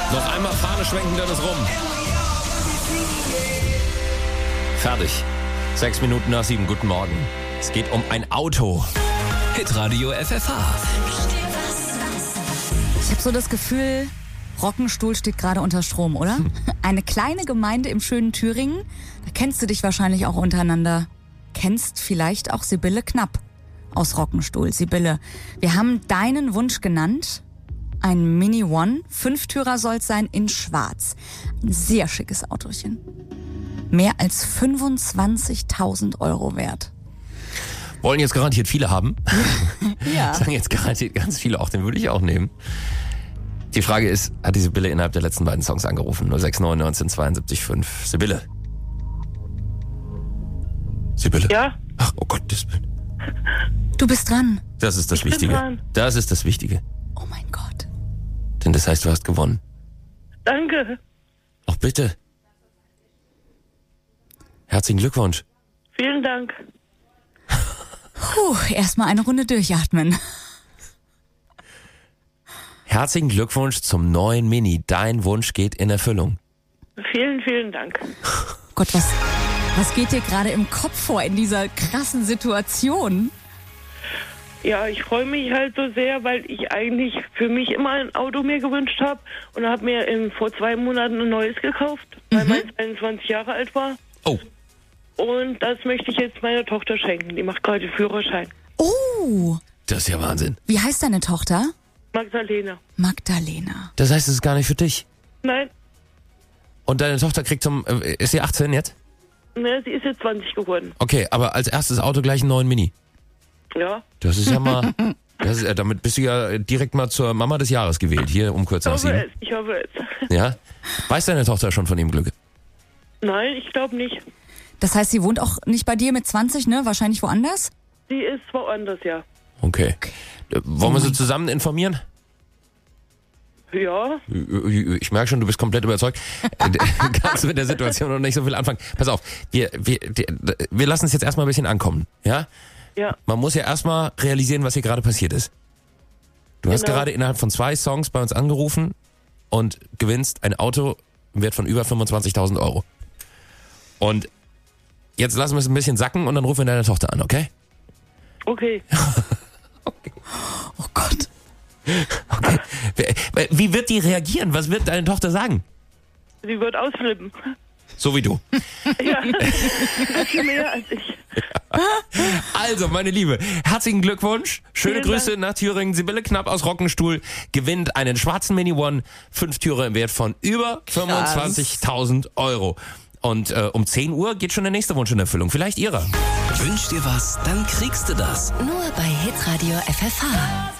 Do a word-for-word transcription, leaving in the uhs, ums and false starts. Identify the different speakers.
Speaker 1: Noch einmal Fahne schwenken, dann ist rum. Fertig. Sechs Minuten nach sieben. Guten Morgen. Es geht um ein Auto.
Speaker 2: Hitradio F F H.
Speaker 3: Ich habe so das Gefühl, Rockenstuhl steht gerade unter Strom, oder? Eine kleine Gemeinde im schönen Thüringen. Da kennst du dich wahrscheinlich auch untereinander. Kennst vielleicht auch Sibylle Knapp aus Rockenstuhl. Sibylle, wir haben deinen Wunsch genannt. Ein Mini One. Fünftürer soll's sein in schwarz. Ein sehr schickes Autochen. Mehr als fünfundzwanzigtausend Euro wert.
Speaker 1: Wollen jetzt garantiert viele haben.
Speaker 3: Ja.
Speaker 1: Sagen jetzt garantiert ganz viele auch, den würde ich auch nehmen. Die Frage ist, hat die Sibylle innerhalb der letzten beiden Songs angerufen? null sechs neun neunzehn zweiundsiebzig fünf. Sibylle. Sibylle?
Speaker 4: Ja?
Speaker 1: Ach, oh Gott, das,
Speaker 3: Du bist dran.
Speaker 1: das ist das
Speaker 4: Ich bin
Speaker 1: Wichtige.
Speaker 4: dran.
Speaker 1: Das ist das Wichtige.
Speaker 3: Oh mein Gott.
Speaker 1: Denn das heißt, du hast gewonnen.
Speaker 4: Danke.
Speaker 1: Ach bitte. Herzlichen Glückwunsch.
Speaker 4: Vielen Dank.
Speaker 3: Puh, erstmal eine Runde durchatmen.
Speaker 1: Herzlichen Glückwunsch zum neuen Mini. Dein Wunsch geht in Erfüllung.
Speaker 4: Vielen, vielen Dank.
Speaker 3: Gott, was, was geht dir gerade im Kopf vor in dieser krassen Situation?
Speaker 4: Ja, ich freue mich halt so sehr, weil ich eigentlich für mich immer ein Auto mir gewünscht habe und habe mir in, vor zwei Monaten ein neues gekauft, weil
Speaker 3: Mhm.
Speaker 4: meins einundzwanzig Jahre alt war.
Speaker 1: Oh,
Speaker 4: Und das möchte ich jetzt meiner Tochter schenken. Die macht gerade Führerschein.
Speaker 3: Oh,
Speaker 1: das ist ja Wahnsinn.
Speaker 3: wie heißt deine Tochter?
Speaker 4: Magdalena.
Speaker 3: Magdalena.
Speaker 1: Das heißt, es ist gar nicht für dich.
Speaker 4: Nein,
Speaker 1: Und deine Tochter kriegt zum... Äh, ist sie achtzehn jetzt?
Speaker 4: ne, sie ist jetzt zwanzig geworden.
Speaker 1: Okay, aber als erstes Auto gleich einen neuen Mini.
Speaker 4: Ja.
Speaker 1: Das ist ja mal... Das ist, äh, damit bist du ja direkt mal zur Mama des Jahres gewählt. Hier um kurz
Speaker 4: Ich
Speaker 1: nach
Speaker 4: hoffe
Speaker 1: sieben.
Speaker 4: es, ich hoffe es.
Speaker 1: Ja? Weiß deine Tochter schon von dem Glück?
Speaker 4: Nein, ich glaube nicht.
Speaker 3: Das heißt, sie wohnt auch nicht bei dir mit zwanzig, ne? Wahrscheinlich woanders?
Speaker 4: Sie ist woanders, ja.
Speaker 1: Okay. Äh, Wollen wir sie zusammen informieren?
Speaker 4: Ja,
Speaker 1: Ich merke schon, du bist komplett überzeugt. Äh, Kannst mit der Situation noch nicht so viel anfangen. Pass auf, wir, wir, wir lassen es jetzt erstmal ein bisschen ankommen. Ja?
Speaker 4: ja.
Speaker 1: Man muss ja erstmal realisieren, was hier gerade passiert ist. Du hast
Speaker 4: Genau.
Speaker 1: gerade innerhalb von zwei Songs bei uns angerufen und gewinnst ein Auto im Wert von über fünfundzwanzigtausend Euro. Und jetzt lassen wir es ein bisschen sacken und dann rufen wir deine Tochter an, okay?
Speaker 4: Okay.
Speaker 3: Oh Gott.
Speaker 1: Okay. Wie wird die reagieren? Was wird deine Tochter sagen?
Speaker 4: Sie wird ausflippen.
Speaker 1: So wie du.
Speaker 4: Ja, viel mehr als ich.
Speaker 1: Also, meine Liebe, herzlichen Glückwunsch. Schöne
Speaker 4: Vielen
Speaker 1: Grüße
Speaker 4: Dank.
Speaker 1: nach Thüringen. Sibylle Knapp aus Rockenstuhl gewinnt einen schwarzen Mini One, fünf Türe im Wert von über fünfundzwanzigtausend Euro. Und äh, um zehn Uhr geht schon der nächste Wunsch in Erfüllung. Vielleicht ihrer.
Speaker 2: Wünsch dir was, dann kriegst du das.
Speaker 5: Nur bei Hitradio F F H.